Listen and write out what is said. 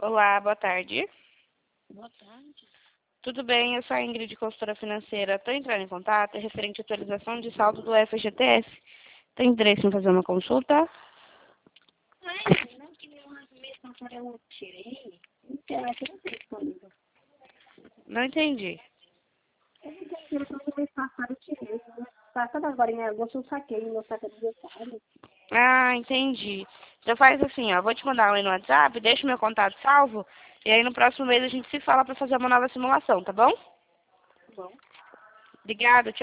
Olá, boa tarde. Boa tarde. Tudo bem? Eu sou a Ingrid, consultora financeira. Estou entrando em contato referente à atualização de saldo do FGTS. Tem interesse em fazer uma consulta? Mas, não que uma mês passada eu tirei, então é que não tem disponível. Não entendi. Eu não tenho direção do mês passado eu tirei. Mês passado agora em agosto eu saquei meu saco de detalhe. Ah, entendi. Então faz assim, ó. Vou te mandar um aí no WhatsApp, deixa o meu contato salvo. E aí no próximo mês a gente se fala para fazer uma nova simulação, tá bom? Bom. Obrigada, tchau.